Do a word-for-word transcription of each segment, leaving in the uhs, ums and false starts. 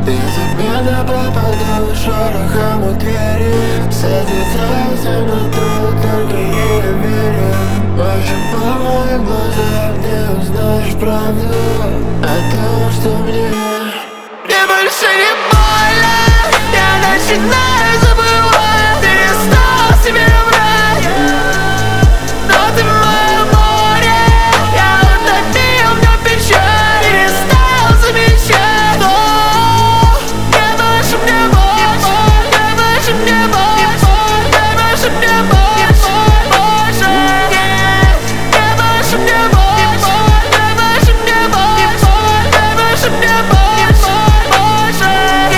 Безымянно пропаду шорохом у двери. Садится темноту, только ей я верю. Больше по моим глазам не узнаешь правду о том, что мне Мне больше не больно. Я начинаю забывать. Перестал себе врать. Но ты мое море. Я утопил в нем печаль. Перестал замечать. Но я больше мне больше. Я больше мне больше. Я больше мне больше. Больше. Я больше мне больше. Я больше мне больше. Я больше мне больше. Больше.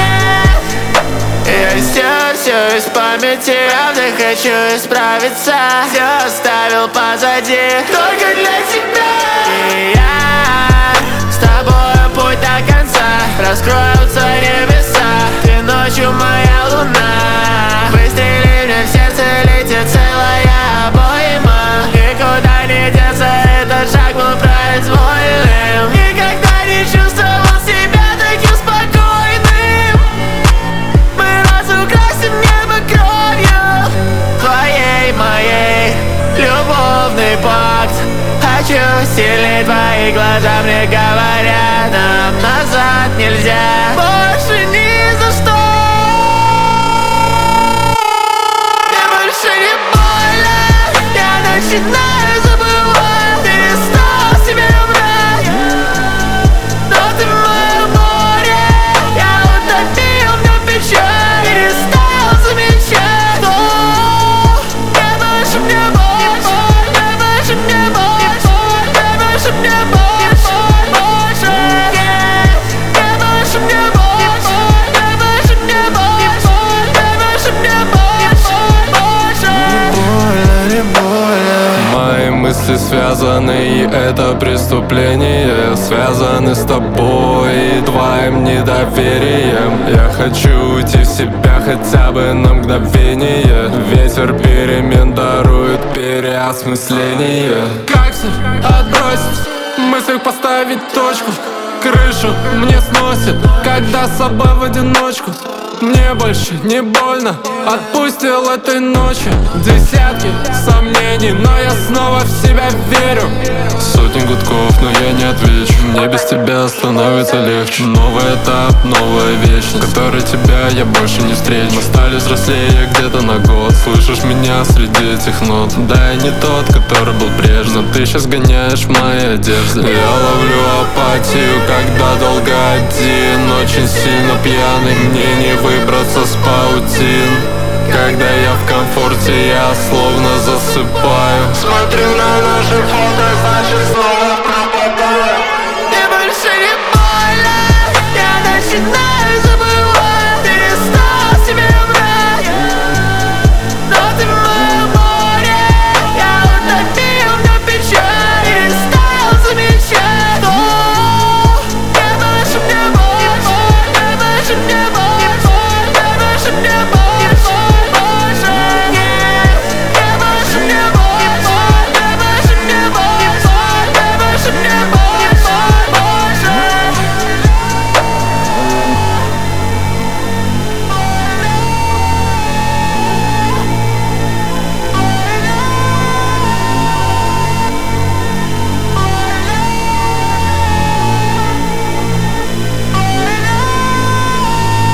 Я стер все из памяти, правда хочу исправиться. Все оставил позади, только для тебя. И я с тобой путь до конца. Раскроются небеса. Ты ночью моя луна. Выстрели мне в сердце, летит целая обойма. Никуда не деться, этот шаг был произвольным. Никогда не чувствовал себя таким спокойным. Мы разукрасим небо кровью твоей, моей, любовный пакт. Хочу сильней, твои глаза мне говорят. Нам назад нельзя, больше ни за что. Мне больше не больно. Я начинаю забывать. Перестал себе врать. Но ты мое море. Я утопил в нем печаль. Перестал замечать. Но я больше мне больше. Я больше мне больше. Я больше мне больше. Больше. Я больше мне больше. Я больше мне больше. Я больше мне больше. Больше. Больно, не больно. Мои мысли связаны, и это преступление. Связаны с тобой и твоим недоверием. Я хочу уйти в себя хотя бы на мгновение. Ветер перемен дарует переосмысление. Как все отбросить, в мыслях поставить точку. Крышу мне сносит, когда с собой в одиночку. Мне больше не больно, отпустил этой ночью. Десятки сомнений, но я снова в себя верю. Сотни гудков, но я не отвечу. Мне без тебя становится легче. Новый этап, новая вечность, в которой тебя я больше не встречу. Мы стали взрослее где-то на год. Слышишь меня среди этих нот. Да, я не тот, который был прежде, но ты сейчас гоняешь в моей одежде. Я ловлю апатию, когда долго один. Очень сильно пьяный, мне не выбраться с паутин. Когда я в комфорте, я словно засыпаю. Смотрю на наши фото, значит снова пропадаю. Мне больше не больно. Я начинаю